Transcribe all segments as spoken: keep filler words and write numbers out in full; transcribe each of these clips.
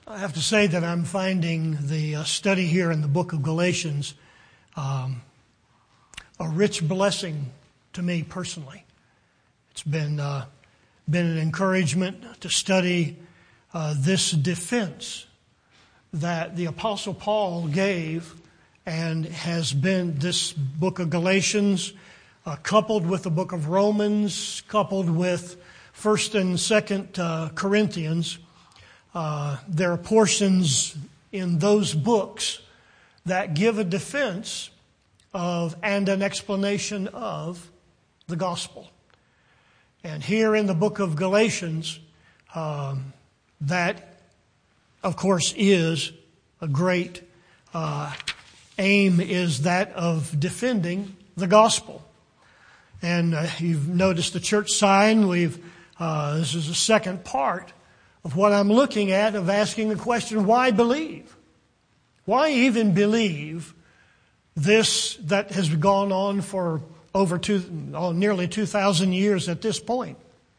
I have to say that I'm finding the uh, study here in the book of Galatians um, a rich blessing to me personally. It's been uh, been an encouragement to study uh, this defense that the Apostle Paul gave, and has been this book of Galatians uh, coupled with the book of Romans, coupled with First and Second uh, Corinthians. Uh, there are portions in those books that give a defense of and an explanation of the gospel. And here in the book of Galatians, um, that, of course, is a great uh, aim is that of defending the gospel. And uh, you've noticed the church sign. We've uh, this is the second part of what I'm looking at, of asking the question, why believe? Why even believe this that has gone on for over two, oh, nearly two thousand years at this point?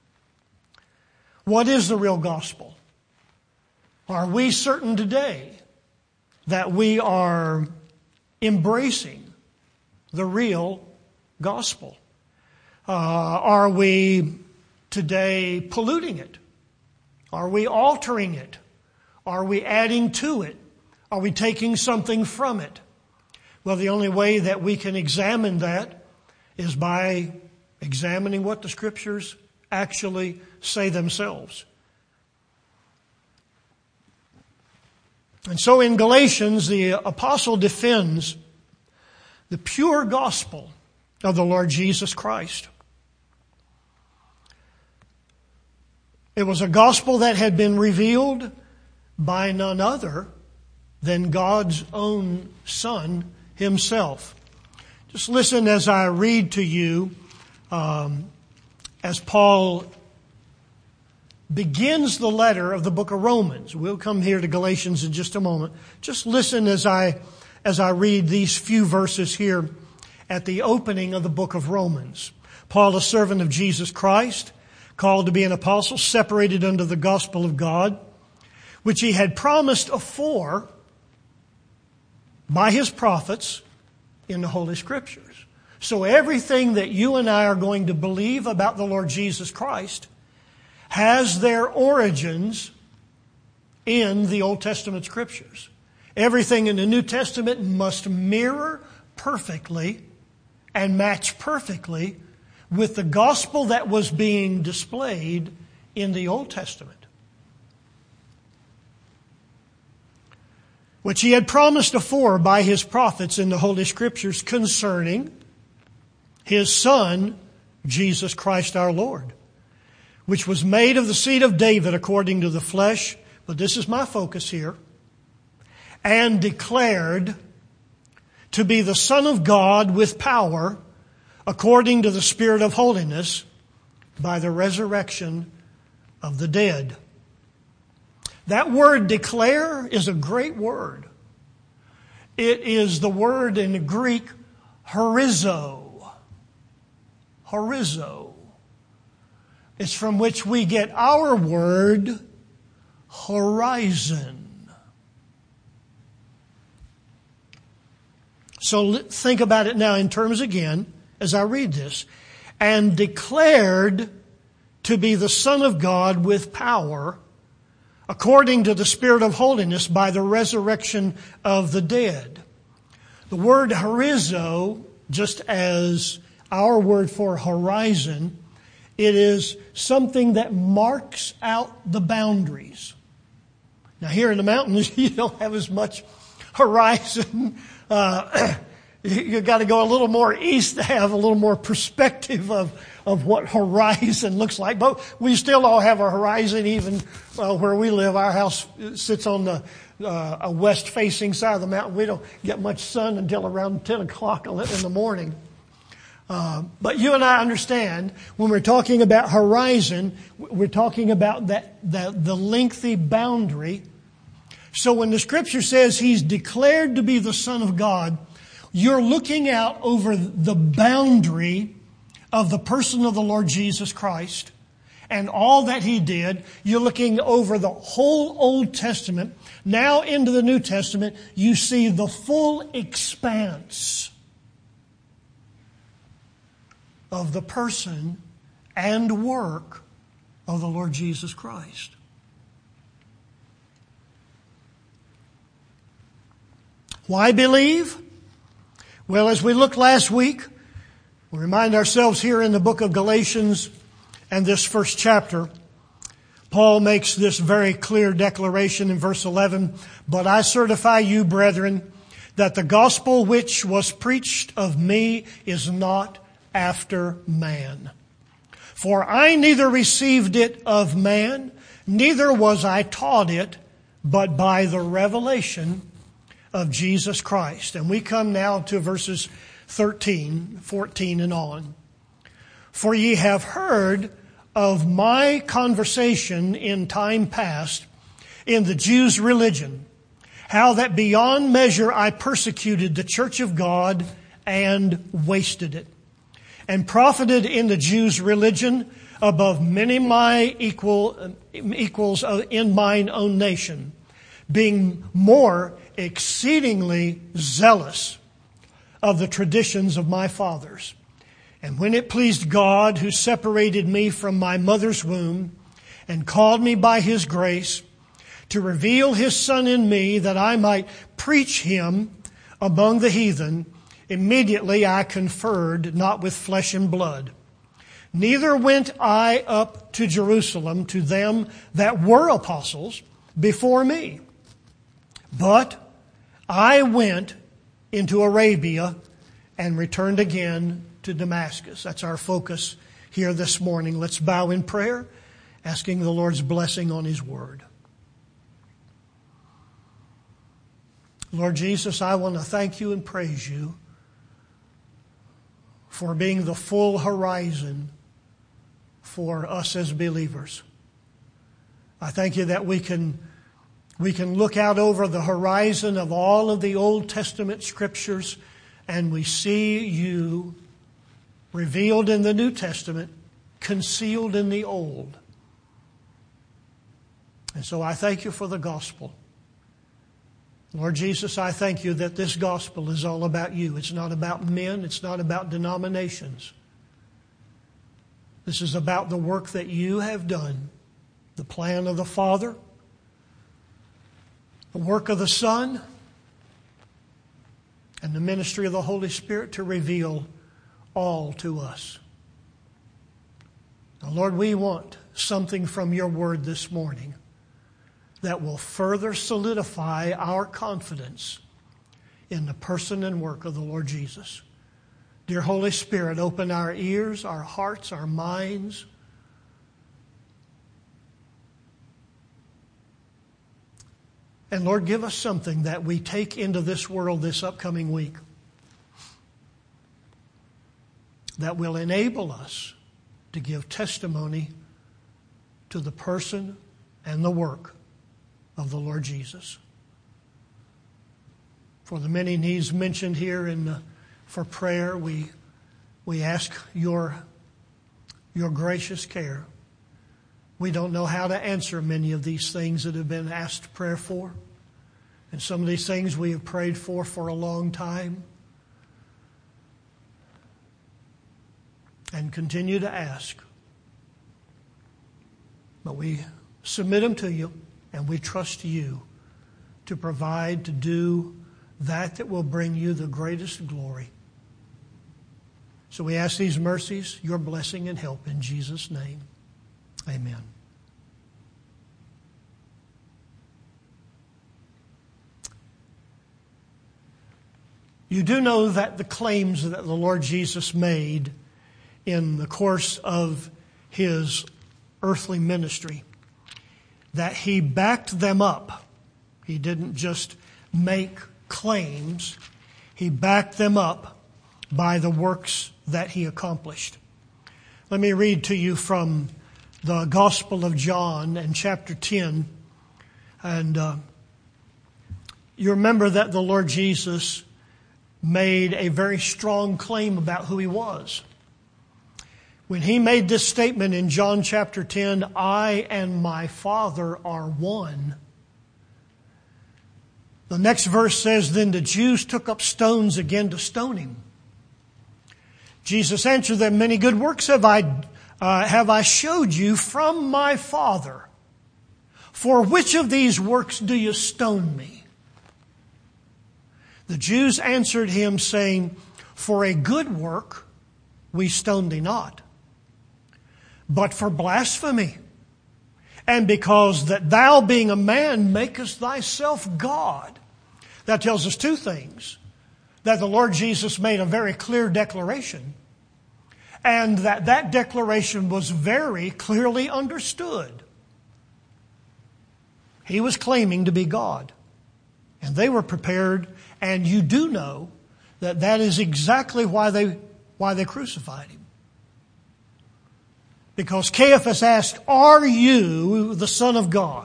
What is the real gospel? Are we certain today that we are embracing the real gospel? Uh, are we today polluting it? Are we altering it? Are we adding to it? Are we taking something from it? Well, the only way that we can examine that is by examining what the Scriptures actually say themselves. And so in Galatians, the apostle defends the pure gospel of the Lord Jesus Christ. It was a gospel that had been revealed by none other than God's own Son Himself. Just listen as I read to you um, as Paul begins the letter of the book of Romans. We'll come here to Galatians in just a moment. Just listen as I as I read these few verses here at the opening of the book of Romans. Paul, a servant of Jesus Christ, called to be an apostle, separated unto the gospel of God, which He had promised afore by His prophets in the Holy Scriptures. So everything that you and I are going to believe about the Lord Jesus Christ has their origins in the Old Testament Scriptures. Everything in the New Testament must mirror perfectly and match perfectly with the gospel that was being displayed in the Old Testament, which He had promised afore by His prophets in the Holy Scriptures concerning His Son, Jesus Christ our Lord, which was made of the seed of David according to the flesh, but this is my focus here, and declared to be the Son of God with power according to the Spirit of holiness by the resurrection of the dead. That word declare is a great word. It is the word in the Greek horizo. Horizo. It's from which we get our word horizon. So think about it now in terms again as I read this. And declared to be the Son of God with power according to the Spirit of holiness by the resurrection of the dead. The word horizo, just as our word for horizon, it is something that marks out the boundaries. Now here in the mountains, you don't have as much horizon. Uh, you've got to go a little more east to have a little more perspective of, of what horizon looks like. But we still all have a horizon even uh, where we live. Our house sits on the uh, a west-facing side of the mountain. We don't get much sun until around ten o'clock in the morning. Uh, but you and I understand when we're talking about horizon, we're talking about that, that the lengthy boundary. So when the Scripture says He's declared to be the Son of God, you're looking out over the boundary of the person of the Lord Jesus Christ, and all that He did. You're looking over the whole Old Testament. Now into the New Testament, you see the full expanse of the person and work of the Lord Jesus Christ. Why believe? Well, as we looked last week, we remind ourselves here in the book of Galatians and this first chapter, Paul makes this very clear declaration in verse eleven, "But I certify you, brethren, that the gospel which was preached of me is not after man. For I neither received it of man, neither was I taught it, but by the revelation of Jesus Christ." And we come now to verses thirteen, fourteen and on. "For ye have heard of my conversation in time past in the Jews' religion, how that beyond measure I persecuted the church of God and wasted it, and profited in the Jews' religion above many my equal, equals in mine own nation, being more exceedingly zealous of the traditions of my fathers. And when it pleased God, who separated me from my mother's womb and called me by His grace to reveal His Son in me that I might preach Him among the heathen, immediately I conferred not with flesh and blood. Neither went I up to Jerusalem to them that were apostles before me, but I went into Arabia and returned again to Damascus." That's our focus here this morning. Let's bow in prayer, asking the Lord's blessing on His Word. Lord Jesus, I want to thank You and praise You for being the full horizon for us as believers. I thank You that we can we can look out over the horizon of all of the Old Testament scriptures and we see You revealed in the New Testament, concealed in the Old. And so I thank You for the gospel. Lord Jesus, I thank You that this gospel is all about You. It's not about men. It's not about denominations. This is about the work that You have done, the plan of the Father, the work of the Son, and the ministry of the Holy Spirit to reveal all to us. Now, Lord, we want something from Your Word this morning that will further solidify our confidence in the person and work of the Lord Jesus. Dear Holy Spirit, open our ears, our hearts, our minds. And Lord, give us something that we take into this world this upcoming week that will enable us to give testimony to the person and the work of the Lord Jesus. For the many needs mentioned here in the, for prayer, we we ask your, your gracious care. We don't know how to answer many of these things that have been asked prayer for. And some of these things we have prayed for for a long time. And continue to ask. But we submit them to You, and we trust You to provide, to do that that will bring You the greatest glory. So we ask these mercies, Your blessing and help in Jesus' name. Amen. You do know that the claims that the Lord Jesus made in the course of His earthly ministry, that He backed them up. He didn't just make claims. He backed them up by the works that He accomplished. Let me read to you from the Gospel of John and chapter ten. And uh, you remember that the Lord Jesus made a very strong claim about who He was. When he made this statement in John chapter ten, I and my Father are one. The next verse says, then the Jews took up stones again to stone him. Jesus answered them, many good works have I, uh, have I showed you from my Father. For which of these works do you stone me? The Jews answered him, saying, for a good work we stone thee not, but for blasphemy, and because that thou being a man makest thyself God. That tells us two things. That the Lord Jesus made a very clear declaration, and that that declaration was very clearly understood. He was claiming to be God, and they were prepared, and you do know that that is exactly why they, why they crucified him. Because Caiaphas asked, are you the Son of God?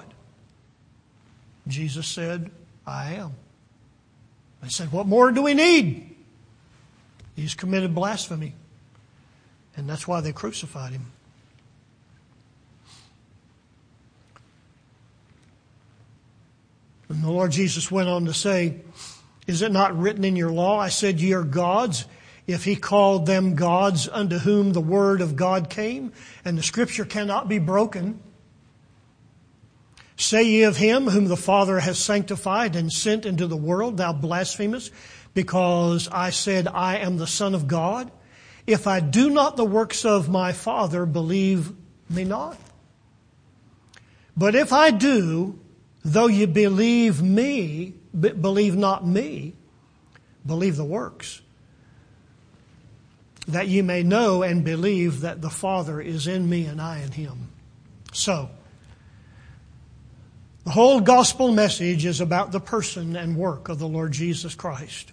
Jesus said, I am. They said, what more do we need? He's committed blasphemy. And that's why they crucified him. And the Lord Jesus went on to say, is it not written in your law, I said ye are gods? If he called them gods unto whom the word of God came, and the scripture cannot be broken. Say ye of him whom the Father has sanctified and sent into the world, thou blasphemest, because I said I am the Son of God? If I do not the works of my Father, believe me not. But if I do, though ye believe me, believe not me, believe the works, that ye may know and believe that the Father is in me and I in him. So, the whole gospel message is about the person and work of the Lord Jesus Christ.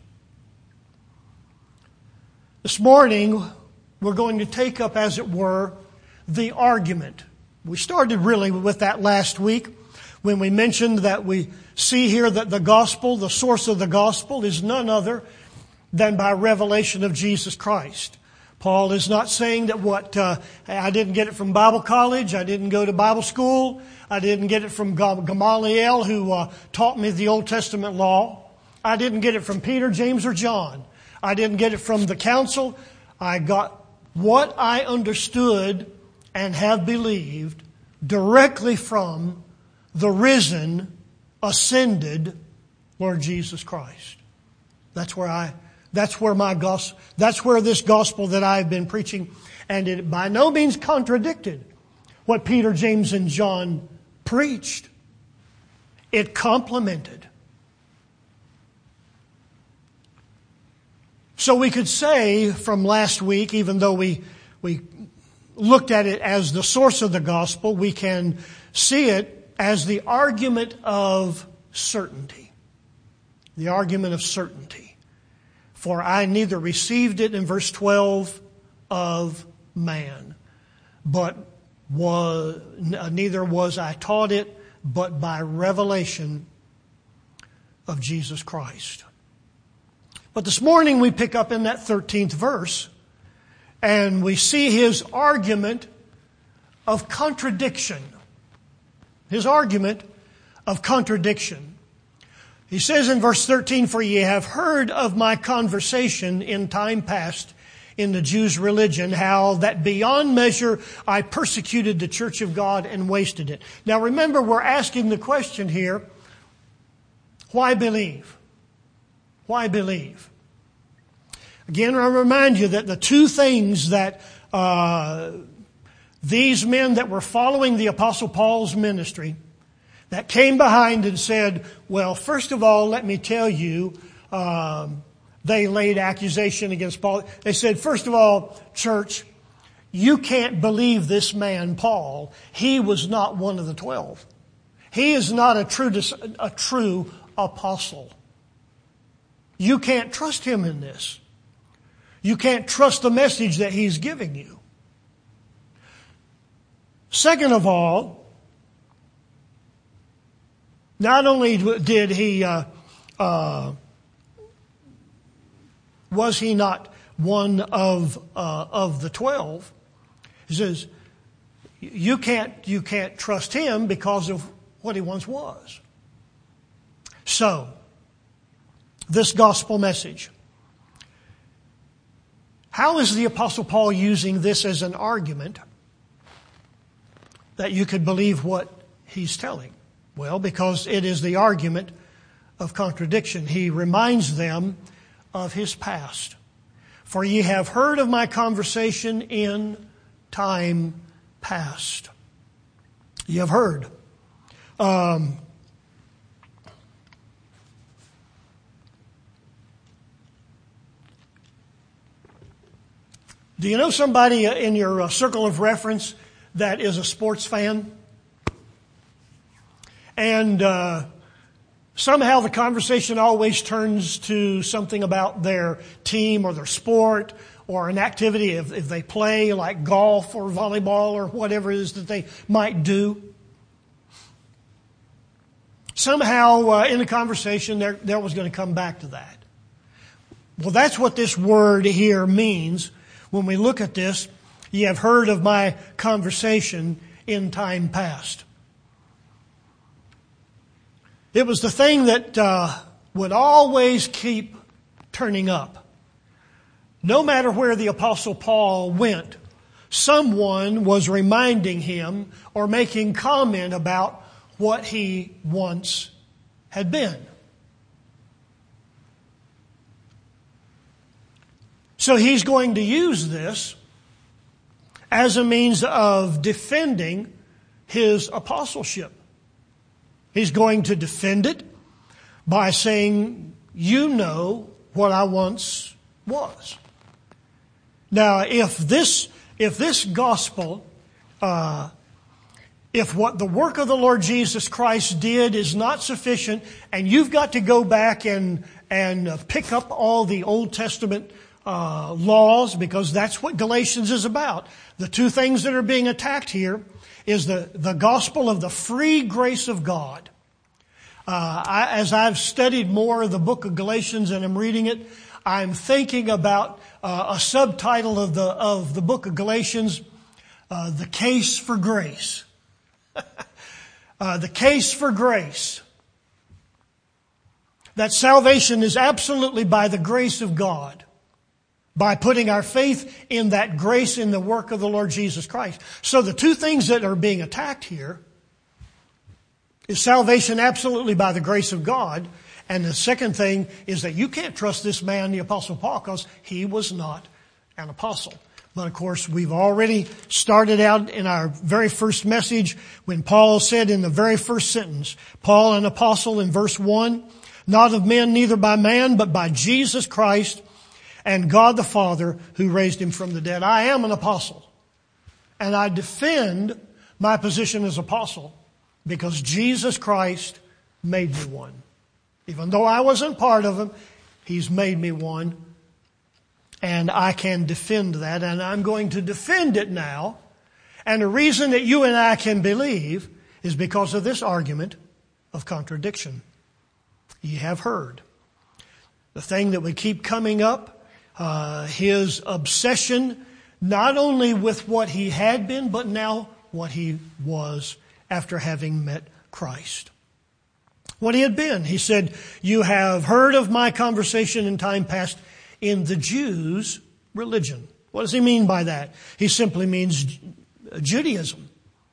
This morning, we're going to take up, as it were, the argument. We started really with that last week when we mentioned that we see here that the gospel, the source of the gospel, is none other than by revelation of Jesus Christ. Paul is not saying that what, uh, I didn't get it from Bible college, I didn't go to Bible school, I didn't get it from Gamaliel who uh, taught me the Old Testament law, I didn't get it from Peter, James, or John, I didn't get it from the council. I got what I understood and have believed directly from the risen, ascended Lord Jesus Christ. That's where I That's where my gospel, that's where this gospel that I've been preaching, and it by no means contradicted what Peter, James, and John preached. It complemented. So we could say from last week, even though we, we looked at it as the source of the gospel, we can see it as the argument of certainty. The argument of certainty. For I neither received it, in verse twelve, of man, but was, neither was I taught it, but by revelation of Jesus Christ. But this morning we pick up in that thirteenth verse, and we see his argument of contradiction. His argument of contradiction. He says in verse thirteen, for ye have heard of my conversation in time past in the Jews' religion, how that beyond measure I persecuted the church of God and wasted it. Now remember, we're asking the question here, why believe? Why believe? Again, I remind you that the two things that uh, these men that were following the Apostle Paul's ministry that came behind and said, well, first of all, let me tell you, um, they laid accusation against Paul. They said, first of all, church, you can't believe this man, Paul. He was not one of the twelve. He is not a true, a true apostle. You can't trust him in this. You can't trust the message that he's giving you. Second of all, not only did he, uh, uh, was he not one of uh, of the twelve, He says, you can't, you can't trust him because of what he once was. So, this gospel message. How is the Apostle Paul using this as an argument that you could believe what he's telling? Well, because it is the argument of contradiction. He reminds them of his past. For ye have heard of my conversation in time past. You have heard. Um, do you know somebody in your uh, circle of reference that is a sports fan? And uh, somehow the conversation always turns to something about their team or their sport or an activity if, if they play like golf or volleyball or whatever it is that they might do. Somehow uh, in the conversation they're, they're always going to come back to that. Well, that's what this word here means when we look at this. Ye have heard of my conversation in time past. It was the thing that uh, would always keep turning up. No matter where the Apostle Paul went, someone was reminding him or making comment about what he once had been. So he's going to use this as a means of defending his apostleship. He's going to defend it by saying, you know what I once was. Now, if this, if this gospel, uh, if what the work of the Lord Jesus Christ did is not sufficient, and you've got to go back and, and uh, pick up all the Old Testament uh, laws, because that's what Galatians is about. The two things that are being attacked here is the, the gospel of the free grace of God. Uh, I, as I've studied more of the book of Galatians and I'm reading it, I'm thinking about uh, a subtitle of the of the book of Galatians, uh, The Case for Grace. uh, the Case for Grace. That salvation is absolutely by the grace of God. By putting our faith in that grace in the work of the Lord Jesus Christ. So the two things that are being attacked here is salvation absolutely by the grace of God. And the second thing is that you can't trust this man, the Apostle Paul, because he was not an apostle. But of course, we've already started out in our very first message when Paul said in the very first sentence, Paul, an apostle, in verse one, not of men, neither by man, but by Jesus Christ and God the Father who raised him from the dead. I am an apostle. And I defend my position as apostle because Jesus Christ made me one. Even though I wasn't part of him, he's made me one. And I can defend that. And I'm going to defend it now. And the reason that you and I can believe is because of this argument of contradiction. Ye have heard. The thing that would keep coming up, uh, his obsession, not only with what he had been, but now what he was after having met Christ. What he had been. He said, you have heard of my conversation in time past in the Jews' religion. What does he mean by that? He simply means Judaism.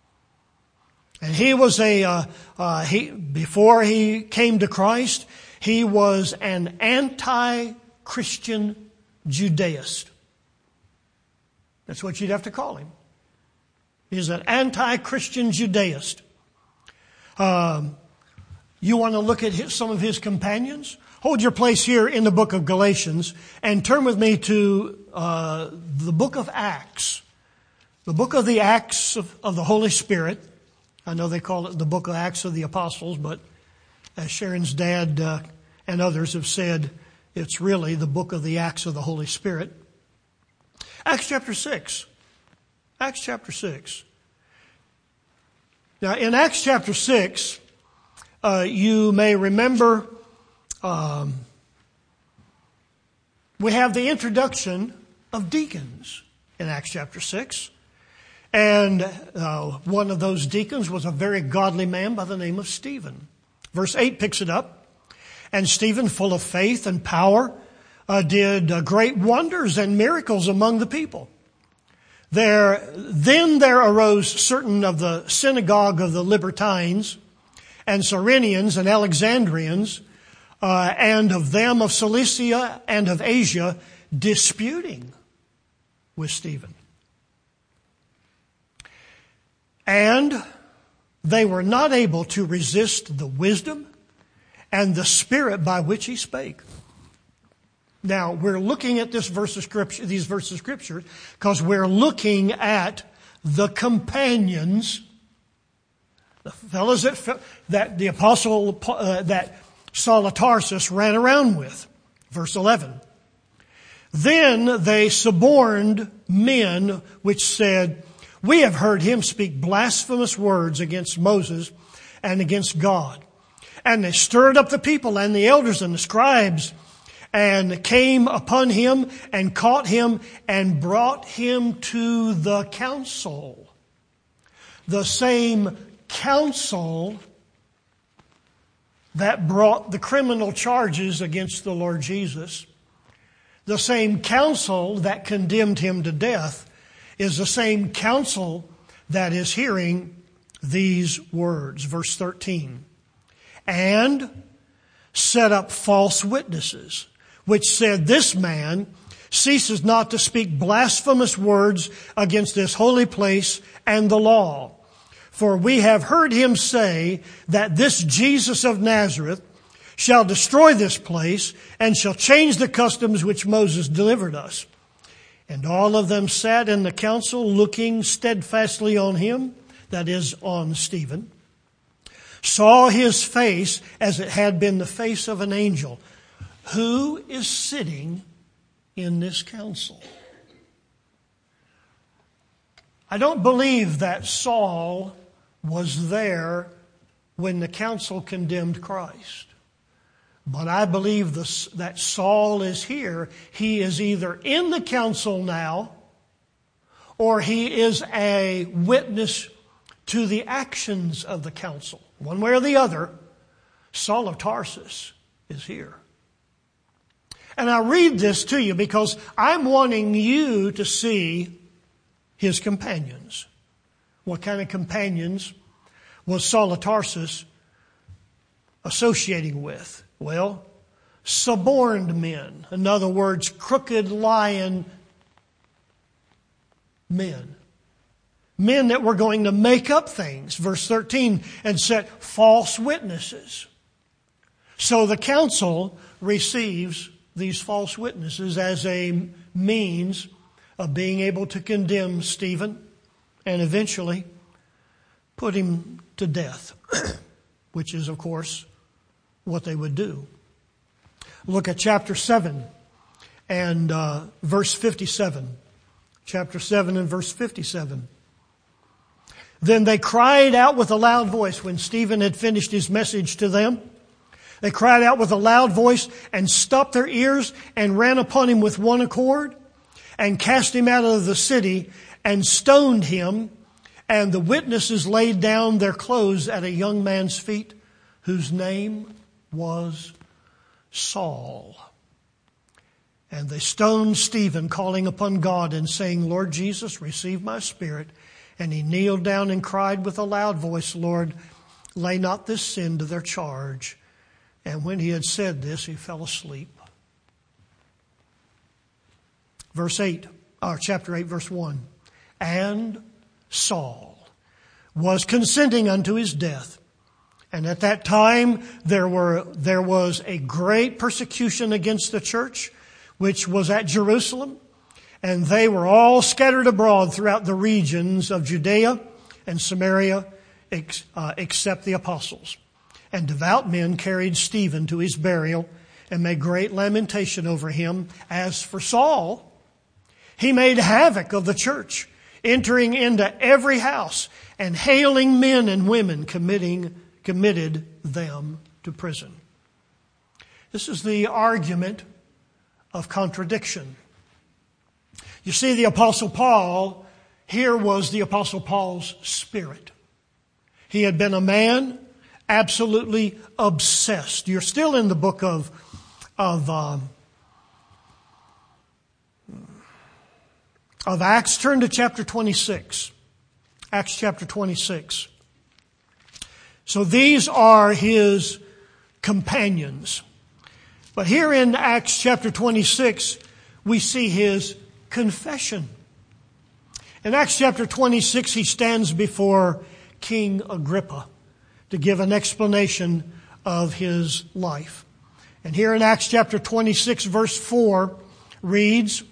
And he was a, uh, uh, he, before he came to Christ, he was an anti-Christian Judaist. That's what you'd have to call him. He's an anti-Christian Judaist. Um, you want to look at his, some of his companions? Hold your place here in the book of Galatians and turn with me to uh, the book of Acts. The book of the Acts of, of the Holy Spirit. I know they call it the book of Acts of the Apostles, but as Sharon's dad uh, and others have said, it's really the book of the Acts of the Holy Spirit. Acts chapter six. Acts chapter six. Now, in Acts chapter six, uh, you may remember um, we have the introduction of deacons in Acts chapter six. And uh, one of those deacons was a very godly man by the name of Stephen. Verse eight picks it up. And Stephen, full of faith and power, uh, did uh, great wonders and miracles among the people. There, then there arose certain of the synagogue of the Libertines and Cyrenians and Alexandrians, uh, and of them of Cilicia and of Asia, disputing with Stephen. And they were not able to resist the wisdom and the spirit by which he spake. Now, we're looking at this verse of scripture, these verses of scripture, because we're looking at the companions, the fellows that, that the apostle, uh, that Saul of Tarsus ran around with. Verse eleven. Then they suborned men which said, we have heard him speak blasphemous words against Moses and against God. And they stirred up the people and the elders and the scribes and came upon him and caught him and brought him to the council. The same council that brought the criminal charges against the Lord Jesus. The same council that condemned him to death is the same council that is hearing these words. Verse thirteen. And set up false witnesses, which said, this man ceases not to speak blasphemous words against this holy place and the law. For we have heard him say that this Jesus of Nazareth shall destroy this place and shall change the customs which Moses delivered us. And all of them sat in the council looking steadfastly on him, that is, on Stephen, saw his face as it had been the face of an angel. Who is sitting in this council? I don't believe that Saul was there when the council condemned Christ. But I believe this, that Saul is here. He is either in the council now, or he is a witness to the actions of the council. One way or the other, Saul of Tarsus is here. And I read this to you because I'm wanting you to see his companions. What kind of companions was Saul of Tarsus associating with? Well, suborned men. In other words, crooked, lying men. Men that were going to make up things, verse thirteen, and set false witnesses. So the council receives these false witnesses as a means of being able to condemn Stephen and eventually put him to death, which is, of course, what they would do. Look at chapter seven and uh, verse fifty-seven. Chapter seven and verse fifty-seven. Then they cried out with a loud voice when Stephen had finished his message to them. They cried out with a loud voice and stopped their ears and ran upon him with one accord and cast him out of the city and stoned him. And the witnesses laid down their clothes at a young man's feet whose name was Saul. And they stoned Stephen, calling upon God and saying, Lord Jesus, receive my spirit. And he kneeled down and cried with a loud voice, Lord, lay not this sin to their charge. And when he had said this, he fell asleep. Verse eight, or chapter eight, verse one. And Saul was consenting unto his death. And at that time, there were, there was a great persecution against the church, which was at Jerusalem. And they were all scattered abroad throughout the regions of Judea and Samaria, ex, uh, except the apostles. And devout men carried Stephen to his burial and made great lamentation over him. As for Saul, he made havoc of the church, entering into every house and hailing men and women, committing, committed them to prison. This is the argument of contradiction. You see, the Apostle Paul, here was the Apostle Paul's spirit. He had been a man absolutely obsessed. You're still in the book of, of, um, of Acts. Turn to chapter twenty-six. Acts chapter twenty-six. So these are his companions. But here in Acts chapter twenty-six, we see his confession. In Acts chapter twenty-six, he stands before King Agrippa to give an explanation of his life. And here in Acts chapter twenty-six, verse four reads,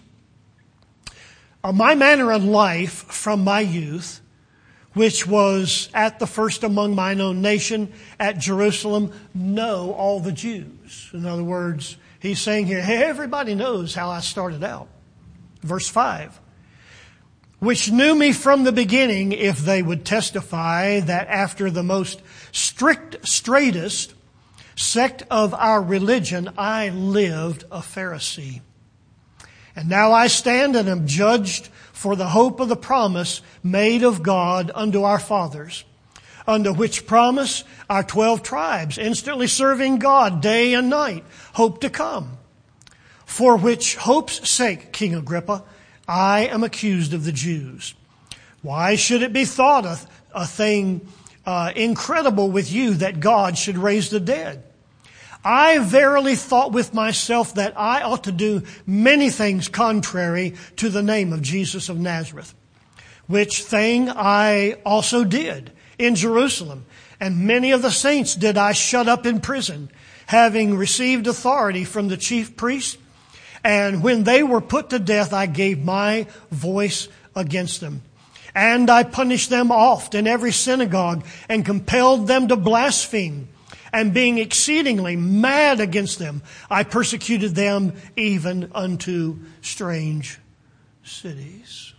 "My manner of life from my youth, which was at the first among mine own nation at Jerusalem, know all the Jews." In other words, he's saying here, hey, everybody knows how I started out. Verse five, "Which knew me from the beginning, if they would testify that after the most strict, straightest sect of our religion, I lived a Pharisee. And now I stand and am judged for the hope of the promise made of God unto our fathers, unto which promise our twelve tribes, instantly serving God day and night, hope to come. For which hope's sake, King Agrippa, I am accused of the Jews. Why should it be thought a, a thing uh, incredible with you that God should raise the dead? I verily thought with myself that I ought to do many things contrary to the name of Jesus of Nazareth, which thing I also did in Jerusalem. And many of the saints did I shut up in prison, having received authority from the chief priests. And when they were put to death, I gave my voice against them. And I punished them oft in every synagogue and compelled them to blaspheme. And being exceedingly mad against them, I persecuted them even unto strange cities."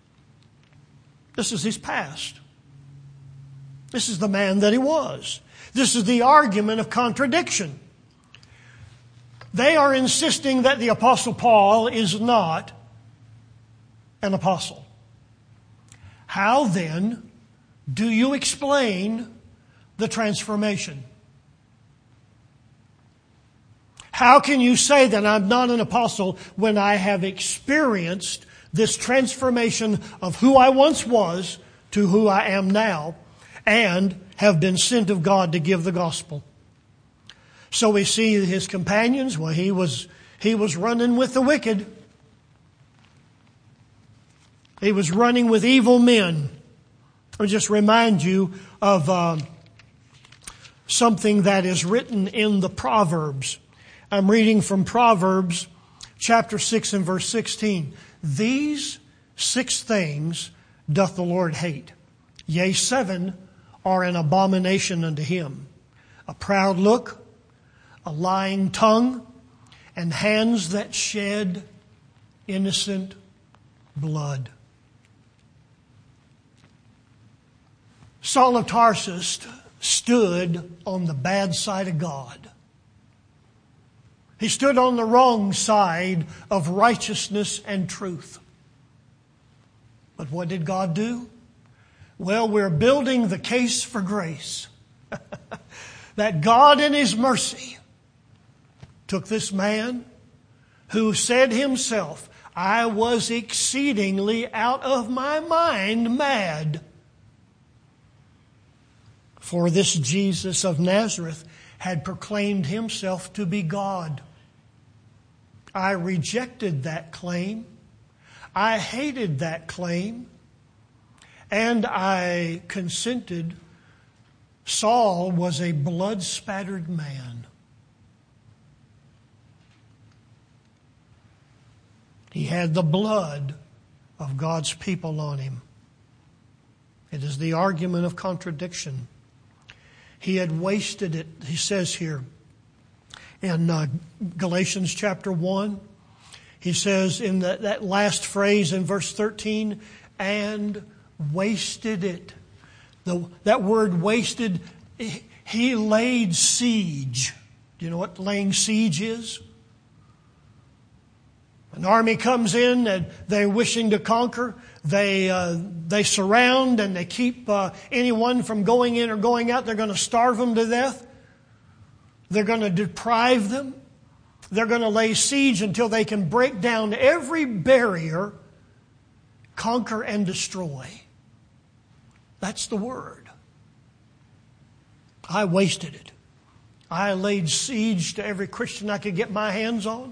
This is his past. This is the man that he was. This is the argument of contradiction. They are insisting that the Apostle Paul is not an apostle. How then do you explain the transformation? How can you say that I'm not an apostle when I have experienced this transformation of who I once was to who I am now and have been sent of God to give the gospel? So we see his companions, well, he was, he was running with the wicked. He was running with evil men. I'll just remind you of uh, something that is written in the Proverbs. I'm reading from Proverbs chapter six and verse sixteen. "These six things doth the Lord hate. Yea, seven are an abomination unto him. A proud look, a lying tongue, and hands that shed innocent blood." Saul of Tarsus stood on the bad side of God. He stood on the wrong side of righteousness and truth. But what did God do? Well, we're building the case for grace. That God in His mercy took this man who said himself, "I was exceedingly out of my mind mad." For this Jesus of Nazareth had proclaimed himself to be God. I rejected that claim. I hated that claim. And I consented. Saul was a blood-spattered man. He had the blood of God's people on him. It is the argument of contradiction. He had wasted it, he says here in uh, Galatians chapter one. He says in the, that last phrase in verse thirteen, "and wasted it." The, that word wasted, he laid siege. Do you know what laying siege is? An army comes in and they're wishing to conquer. They uh, they surround and they keep uh, anyone from going in or going out. They're going to starve them to death. They're going to deprive them. They're going to lay siege until they can break down every barrier, conquer and destroy. That's the word. I wasted it. I laid siege to every Christian I could get my hands on.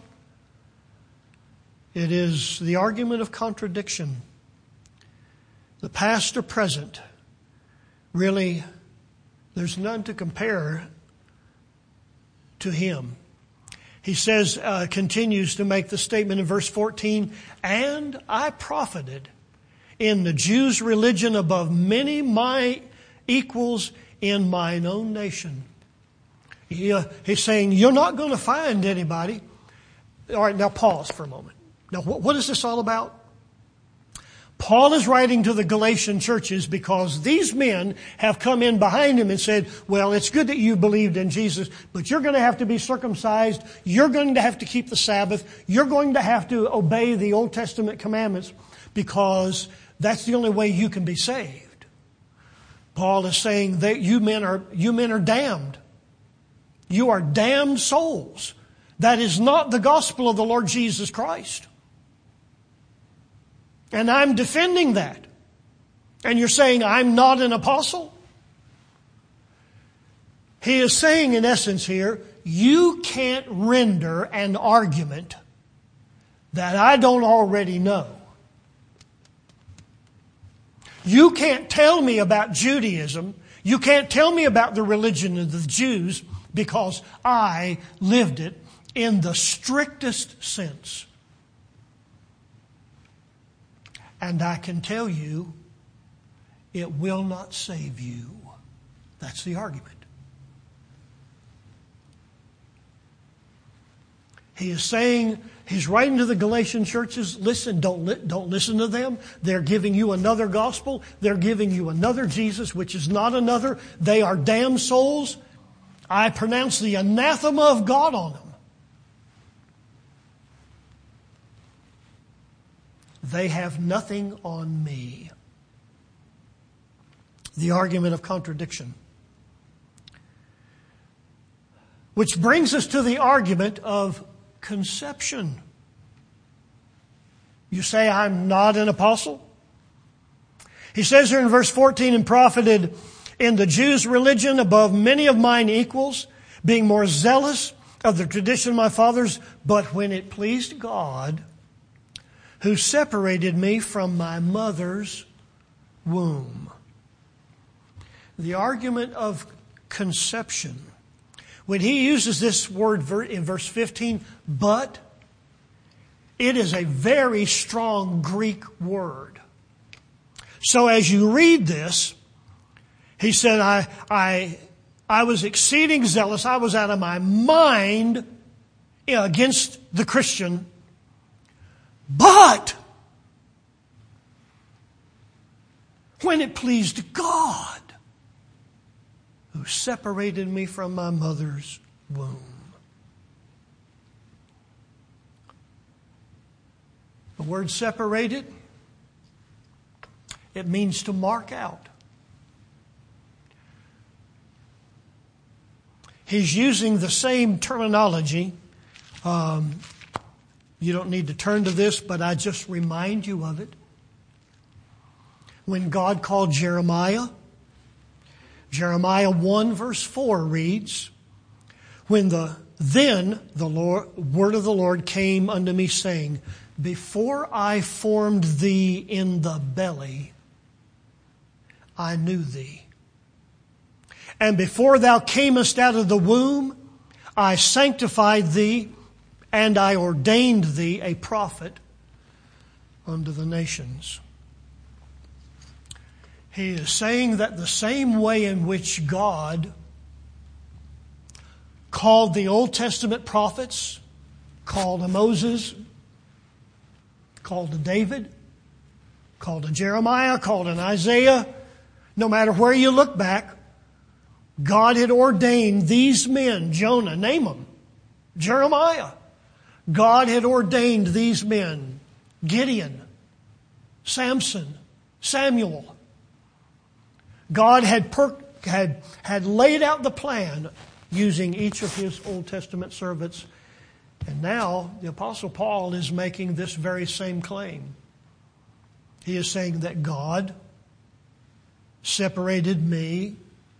It is the argument of contradiction. The past or present, really, there's none to compare to him. He says, uh, continues to make the statement in verse fourteen, and I profited in the Jews' religion above many my equals in mine own nation. He, uh, he's saying, you're not going to find anybody. All right, now pause for a moment. Now, what, what is this all about? Paul is writing to the Galatian churches because these men have come in behind him and said, well, it's good that you believed in Jesus, but you're going to have to be circumcised. You're going to have to keep the Sabbath. You're going to have to obey the Old Testament commandments because that's the only way you can be saved. Paul is saying that you men are, you men are damned. You are damned souls. That is not the gospel of the Lord Jesus Christ. And I'm defending that. And you're saying I'm not an apostle? He is saying in essence here, you can't render an argument that I don't already know. You can't tell me about Judaism. You can't tell me about the religion of the Jews because I lived it in the strictest sense. And I can tell you, it will not save you. That's the argument. He is saying, he's writing to the Galatian churches, listen, don't, li- don't listen to them. They're giving you another gospel. They're giving you another Jesus, which is not another. They are damned souls. I pronounce the anathema of God on them. They have nothing on me. The argument of contradiction. Which brings us to the argument of conception. You say, I'm not an apostle? He says here in verse fourteen, and profited in the Jews' religion above many of mine equals, being more zealous of the tradition of my fathers, but when it pleased God, who separated me from my mother's womb. The argument of conception. When he uses this word in verse fifteen, but, it is a very strong Greek word. So as you read this, he said, I, I, I was exceeding zealous. I was out of my mind against the Christian. But when it pleased God, who separated me from my mother's womb. The word separated, it means to mark out. He's using the same terminology. Um, You don't need to turn to this, but I just remind you of it. When God called Jeremiah, Jeremiah one verse four reads, When the then the Lord, word of the Lord came unto me, saying, Before I formed thee in the belly, I knew thee. And before thou camest out of the womb, I sanctified thee, and I ordained thee a prophet unto the nations. He is saying that the same way in which God called the Old Testament prophets, called to Moses, called to David, called to Jeremiah, called to Isaiah, no matter where you look back, God had ordained these men, Jonah, name them, Jeremiah, God had ordained these men, Gideon, Samson, Samuel. God had, per- had, had laid out the plan using each of His Old Testament servants. And now the Apostle Paul is making this very same claim. He is saying that God separated me.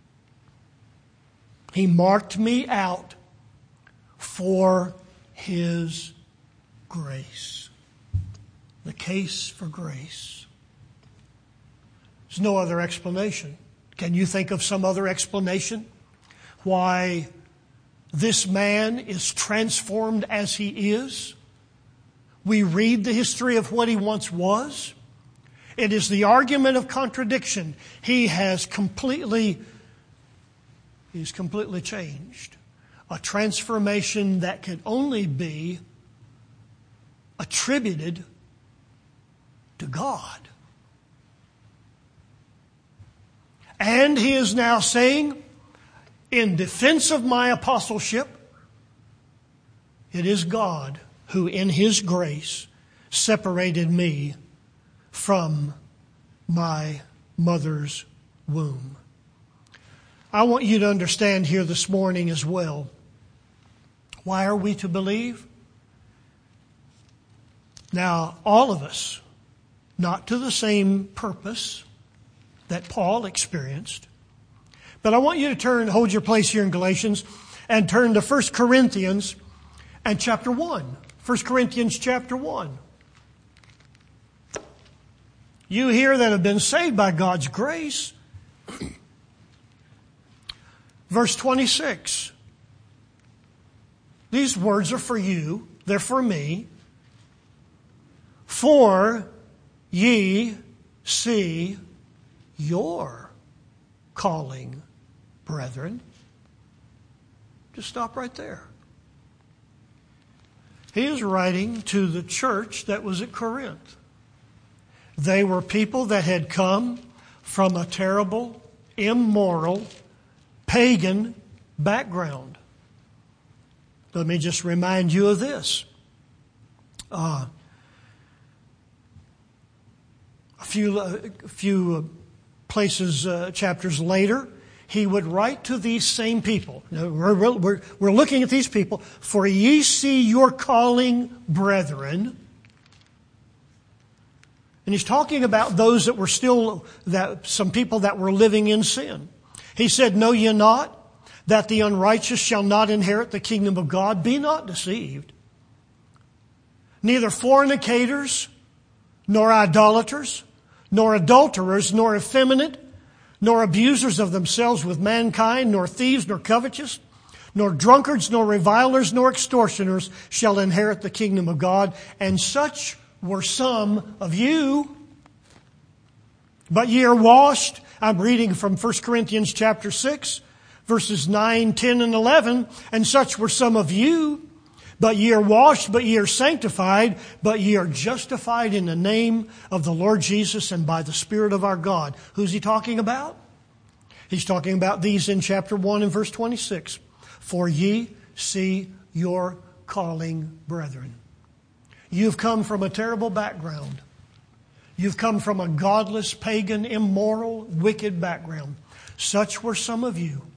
He marked me out for His grace. The case for grace. There's no other explanation. Can you think of some other explanation why this man is transformed as he is? We read the history of what he once was. It is the argument of contradiction. He has completely, he's completely changed. A transformation that can only be attributed to God. And he is now saying, in defense of my apostleship, it is God who in His grace separated me from my mother's womb. I want you to understand here this morning as well. Why are we to believe? Now, all of us, not to the same purpose that Paul experienced, but I want you to turn, hold your place here in Galatians, and turn to First Corinthians and chapter one. First Corinthians chapter one. You here that have been saved by God's grace. Verse twenty-six. These words are for you. They're for me. For ye see your calling, brethren. Just stop right there. He is writing to the church that was at Corinth. They were people that had come from a terrible, immoral, pagan background. Let me just remind you of this. Uh, a few, uh, a few uh, places, uh, chapters later, he would write to these same people. Now, we're, we're, we're looking at these people. For ye see your calling, brethren. And he's talking about those that were still, that some people that were living in sin. He said, know ye not that the unrighteous shall not inherit the kingdom of God? Be not deceived. Neither fornicators, nor idolaters, nor adulterers, nor effeminate, nor abusers of themselves with mankind, nor thieves, nor covetous, nor drunkards, nor revilers, nor extortioners shall inherit the kingdom of God. And such were some of you. But ye are washed. I'm reading from First Corinthians chapter six, verses nine, ten, and eleven. And such were some of you. But ye are washed, but ye are sanctified, but ye are justified in the name of the Lord Jesus and by the Spirit of our God. Who's he talking about? He's talking about these in chapter one and verse twenty-six. For ye see your calling, brethren. You've come from a terrible background. You've come from a godless, pagan, immoral, wicked background. Such were some of you.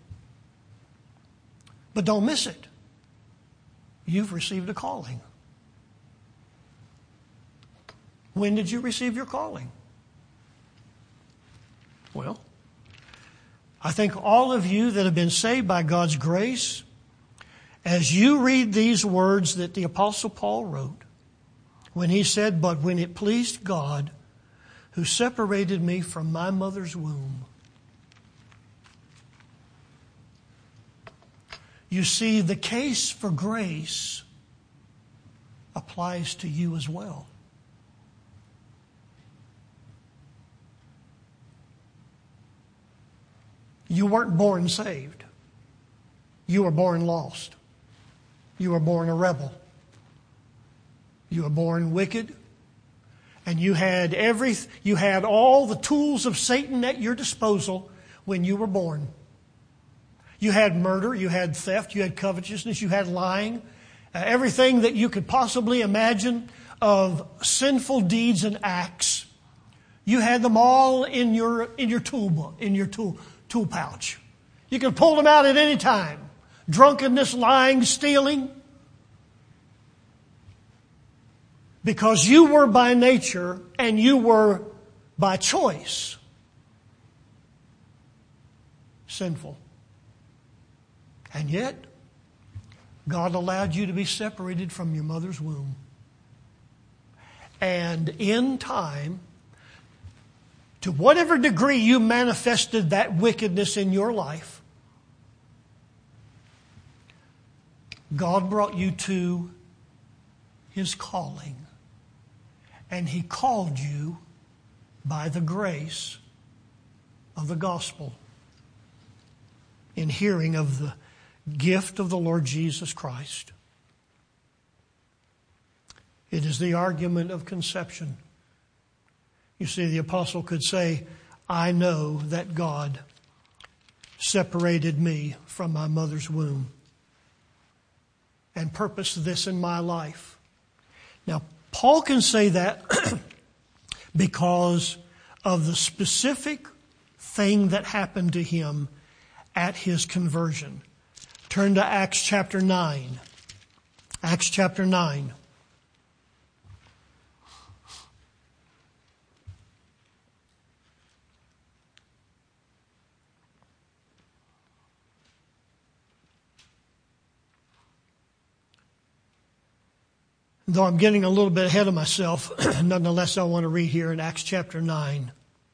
But don't miss it. You've received a calling. When did you receive your calling? Well, I think all of you that have been saved by God's grace, as you read these words that the Apostle Paul wrote, when he said, but when it pleased God, who separated me from my mother's womb. You see, the case for grace applies to you as well. You weren't born saved. You were born lost. You were born a rebel. You were born wicked. And you had every, you had all the tools of Satan at your disposal when you were born. You had murder, you had theft, you had covetousness, you had lying, uh, everything that you could possibly imagine of sinful deeds and acts. You had them all in your in your tool book, in your tool tool pouch. You could pull them out at any time. Drunkenness, lying, stealing. Because you were by nature and you were by choice sinful. And yet, God allowed you to be separated from your mother's womb. And in time, to whatever degree you manifested that wickedness in your life, God brought you to His calling. And He called you by the grace of the gospel in hearing of the gift of the Lord Jesus Christ. It is the argument of conception. You see, the apostle could say, I know that God separated me from my mother's womb and purposed this in my life. Now, Paul can say that because of the specific thing that happened to him at his conversion. Turn to Acts chapter nine. Acts chapter nine. Though I'm getting a little bit ahead of myself, nonetheless I want to read here in Acts chapter nine.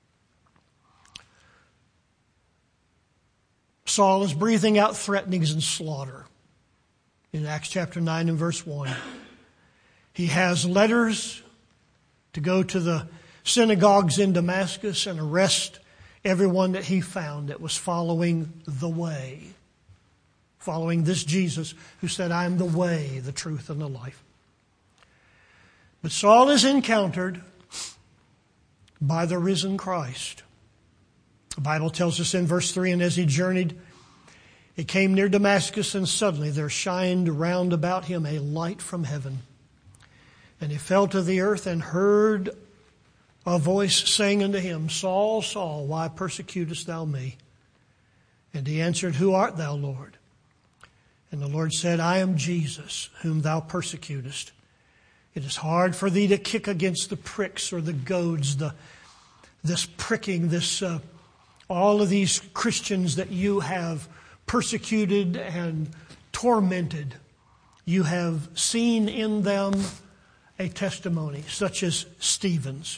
Saul is breathing out threatenings and slaughter. In Acts chapter nine and verse one. He has letters to go to the synagogues in Damascus and arrest everyone that he found that was following the way. Following this Jesus who said, I am the way, the truth, and the life. But Saul is encountered by the risen Christ. The Bible tells us in verse three, and as he journeyed, he came near Damascus, and suddenly there shined round about him a light from heaven. And he fell to the earth and heard a voice saying unto him, Saul, Saul, why persecutest thou me? And he answered, Who art thou, Lord? And the Lord said, I am Jesus, whom thou persecutest. It is hard for thee to kick against the pricks or the goads, the, this pricking, this uh, all of these Christians that you have persecuted and tormented. You have seen in them a testimony, such as Stephen's.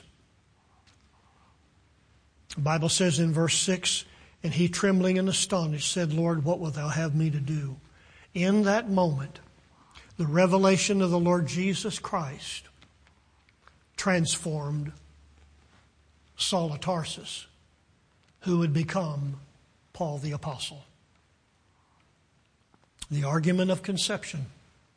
The Bible says in verse six, and he, trembling and astonished, said, Lord, what wilt thou have me to do? In that moment, the revelation of the Lord Jesus Christ transformed Saul of Tarsus, who would become Paul the Apostle. The argument of conception.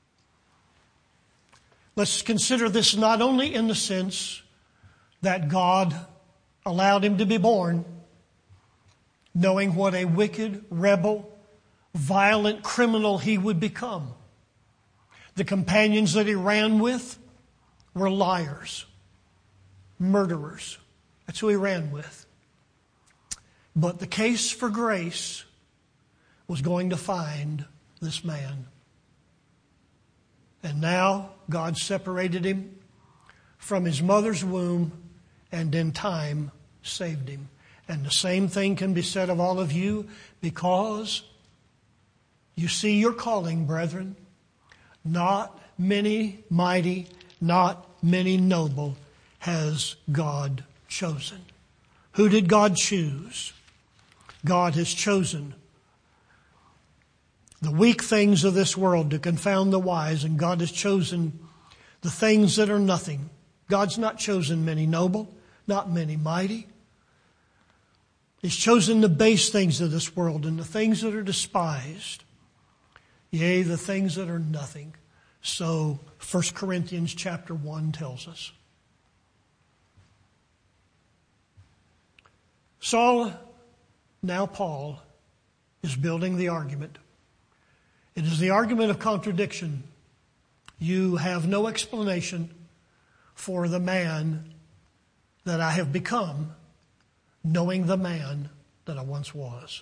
Let's consider this not only in the sense that God allowed him to be born, knowing what a wicked, rebel, violent criminal he would become. The companions that he ran with were liars, murderers. That's who he ran with. But the case for grace was going to find this man. And now God separated him from his mother's womb and in time saved him. And the same thing can be said of all of you, because you see your calling, brethren. Not many mighty, not many noble has God chosen. Who did God choose? God has chosen the weak things of this world to confound the wise, and God has chosen the things that are nothing. God's not chosen many noble, not many mighty. He's chosen the base things of this world and the things that are despised. Yea, the things that are nothing. So First Corinthians chapter one tells us. Saul, now Paul, is building the argument. It is the argument of contradiction. You have no explanation for the man that I have become, knowing the man that I once was.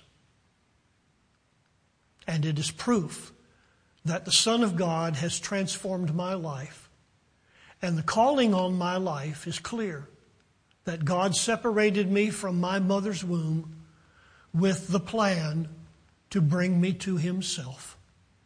And it is proof that the Son of God has transformed my life. And the calling on my life is clear, that God separated me from my mother's womb with the plan to bring me to Himself.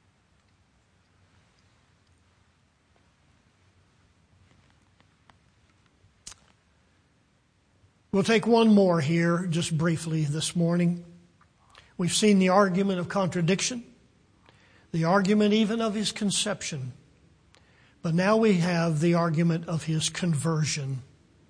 We'll take one more here just briefly this morning. We've seen the argument of contradiction, the argument even of His conception. But now we have the argument of His conversion.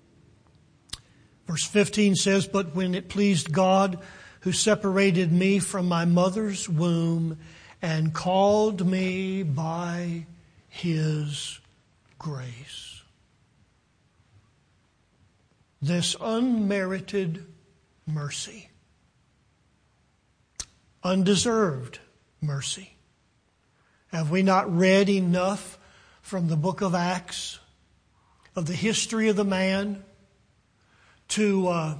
Verse fifteen says, "But when it pleased God, who separated me from my mother's womb and called me by His grace." This unmerited mercy, undeserved mercy. Have we not read enough from the book of Acts of the history of the man to uh,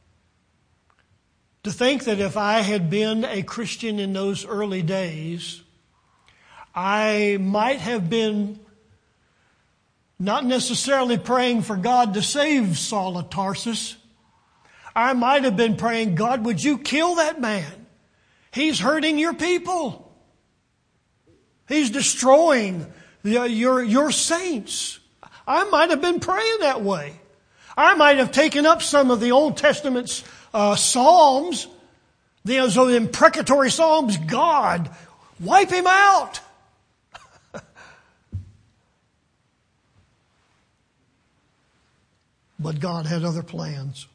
to think that if I had been a Christian in those early days, I might have been not necessarily praying for God to save Saul of Tarsus. I might have been praying, God, would you kill that man? He's hurting your people. He's destroying the, your, your saints. I might have been praying that way. I might have taken up some of the Old Testament's uh, Psalms, those imprecatory Psalms. God, wipe him out. But God had other plans.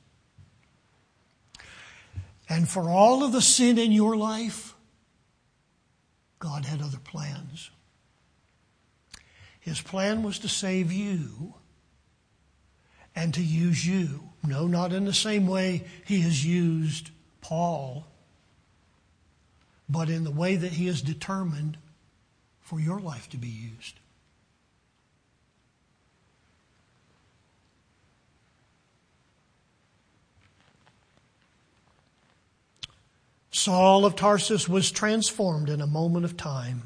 And for all of the sin in your life, God had other plans. His plan was to save you and to use you. No, not in the same way He has used Paul, but in the way that He has determined for your life to be used. Saul of Tarsus was transformed in a moment of time.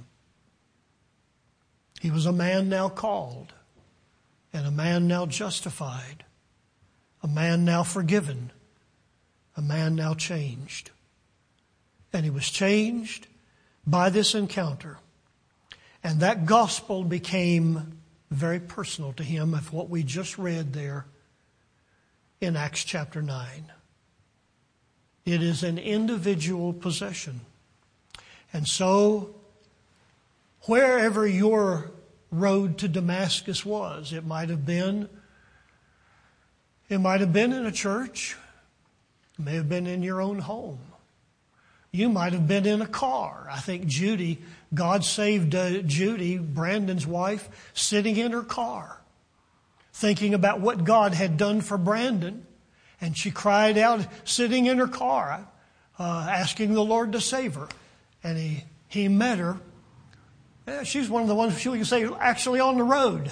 He was a man now called, and a man now justified, a man now forgiven, a man now changed. And he was changed by this encounter. And that gospel became very personal to him of what we just read there in Acts chapter nine. It is an individual possession. And so, wherever your road to Damascus was, it might have been, it might have been in a church, it may have been in your own home. You might have been in a car. I think Judy, God saved uh, Judy, Brandon's wife, sitting in her car, thinking about what God had done for Brandon. And she cried out, sitting in her car, uh, asking the Lord to save her. And he, he met her. Yeah, she's one of the ones, she can say, actually on the road.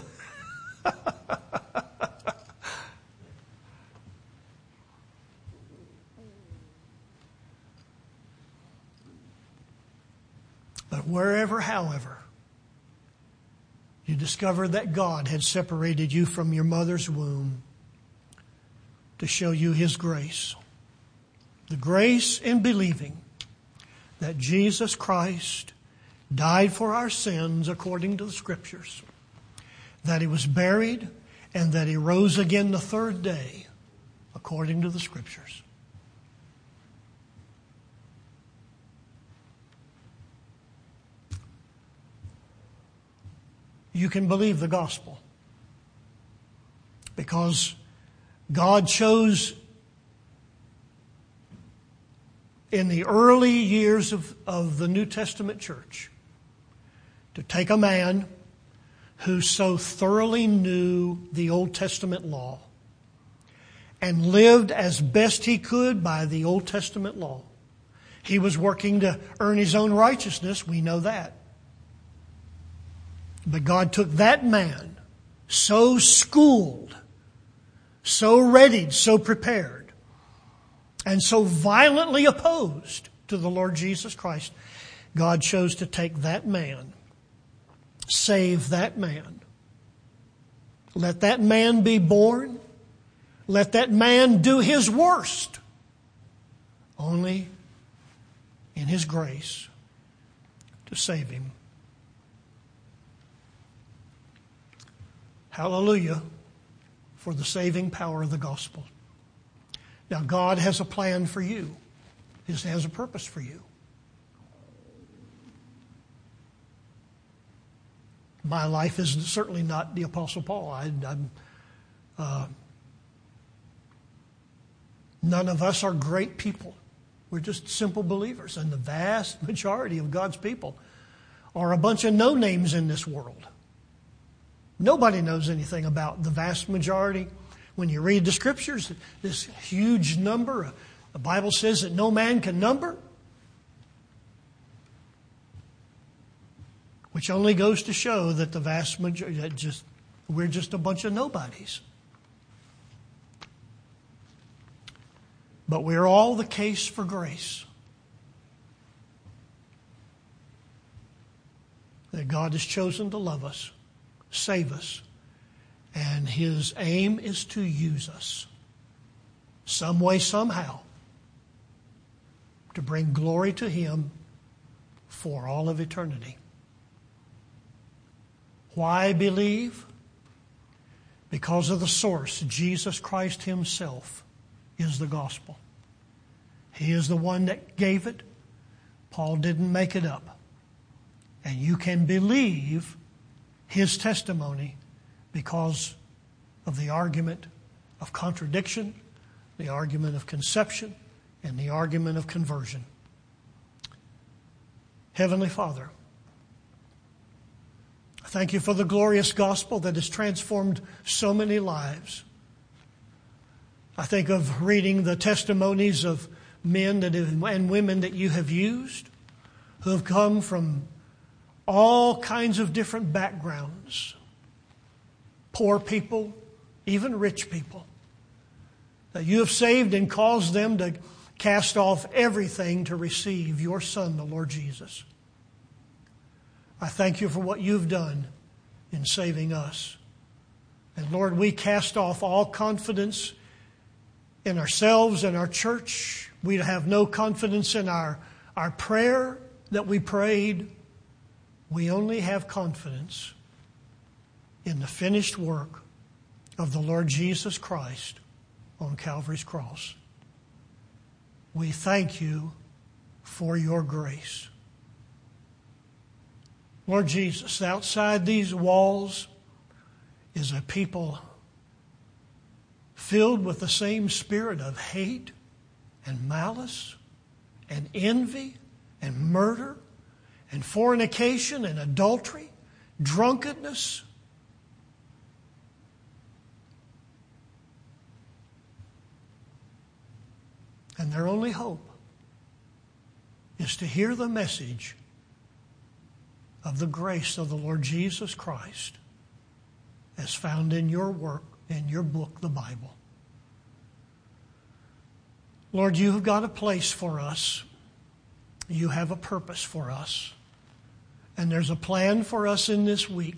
But wherever, however, you discovered that God had separated you from your mother's womb, to show you His grace. The grace in believing that Jesus Christ died for our sins according to the Scriptures, that He was buried, and that He rose again the third day according to the Scriptures. You can believe the gospel because God chose in the early years of, of the New Testament church to take a man who so thoroughly knew the Old Testament law and lived as best he could by the Old Testament law. He was working to earn his own righteousness, we know that. But God took that man, so schooled, so readied, so prepared, and so violently opposed to the Lord Jesus Christ. God chose to take that man, save that man. Let that man be born. Let that man do his worst. Only in His grace to save him. Hallelujah for the saving power of the gospel. Now, God has a plan for you. He has a purpose for you. My life is certainly not the Apostle Paul. I, I'm, uh, none of us are great people. We're just simple believers. And the vast majority of God's people are a bunch of no-names in this world. Nobody knows anything about the vast majority. When you read the Scriptures, this huge number, the Bible says that no man can number, which only goes to show that the vast majority, that just we're just a bunch of nobodies. But we're all the case for grace. That God has chosen to love us, save us, and His aim is to use us some way, somehow, to bring glory to Him for all of eternity. Why believe? Because of the source, Jesus Christ Himself is the gospel. He is the one that gave it. Paul didn't make it up. And you can believe his testimony because of the argument of contradiction, the argument of conception, and the argument of conversion. Heavenly Father, thank you for the glorious gospel that has transformed so many lives. I think of reading the testimonies of men that have, and women that you have used, who have come from all kinds of different backgrounds. Poor people, even rich people. That you have saved and caused them to cast off everything to receive your Son, the Lord Jesus. I thank you for what you've done in saving us. And Lord, we cast off all confidence in ourselves and our church. We have no confidence in our, our prayer that we prayed. We only have confidence in the finished work of the Lord Jesus Christ on Calvary's cross. We thank you for your grace. Lord Jesus, outside these walls is a people filled with the same spirit of hate and malice and envy and murder and fornication and adultery, drunkenness. And their only hope is to hear the message of the grace of the Lord Jesus Christ as found in your work, in your book, the Bible. Lord, you have got a place for us. You have a purpose for us. And there's a plan for us in this week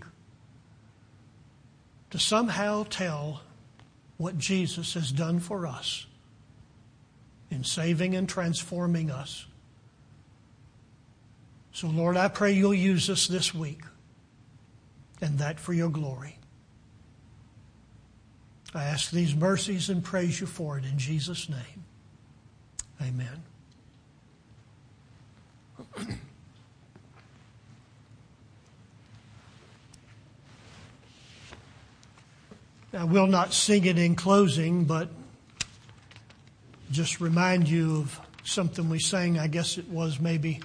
to somehow tell what Jesus has done for us in saving and transforming us. So, Lord, I pray you'll use us this week, and that for your glory. I ask these mercies and praise you for it in Jesus' name. Amen. I will not sing it in closing, but just remind you of something we sang, I guess it was maybe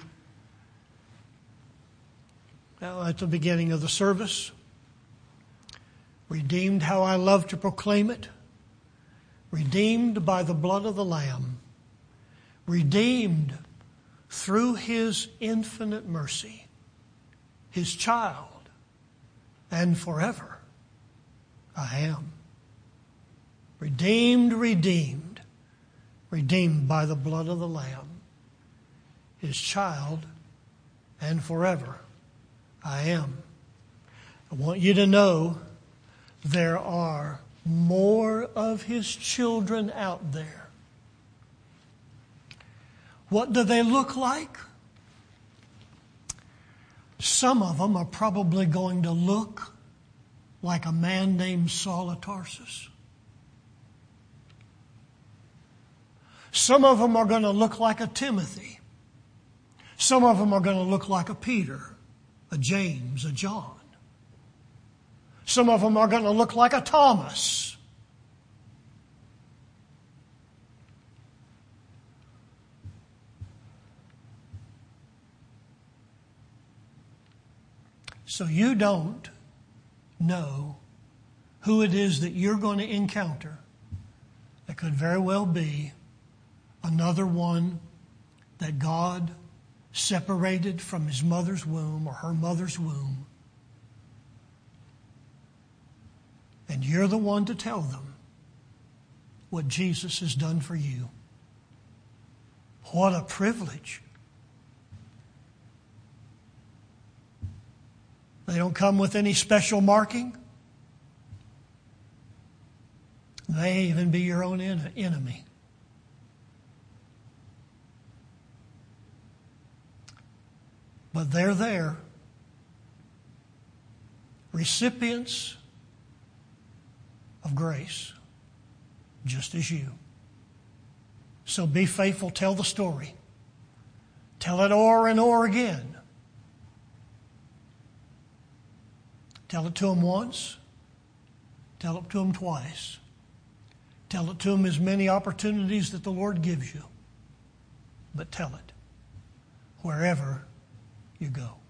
well, at the beginning of the service. Redeemed, how I love to proclaim it. Redeemed by the blood of the Lamb. Redeemed through His infinite mercy. His child. and forever I am. Redeemed, redeemed, redeemed by the blood of the Lamb. His child, and forever I am. I want you to know there are more of His children out there. What do they look like? Some of them are probably going to look like a man named Saul of Tarsus. Some of them are going to look like a Timothy. Some of them are going to look like a Peter, a James, a John. Some of them are going to look like a Thomas. So you don't know who it is that you're going to encounter. It could very well be another one that God separated from his mother's womb or her mother's womb. And you're the one to tell them what Jesus has done for you. What a privilege. They don't come with any special marking. They may even be your own en- enemy. But they're there. Recipients of grace, just as you. So be faithful, tell the story. Tell it o'er and o'er again. Tell it to them once. Tell it to them twice. Tell it to them as many opportunities that the Lord gives you. But tell it wherever you go.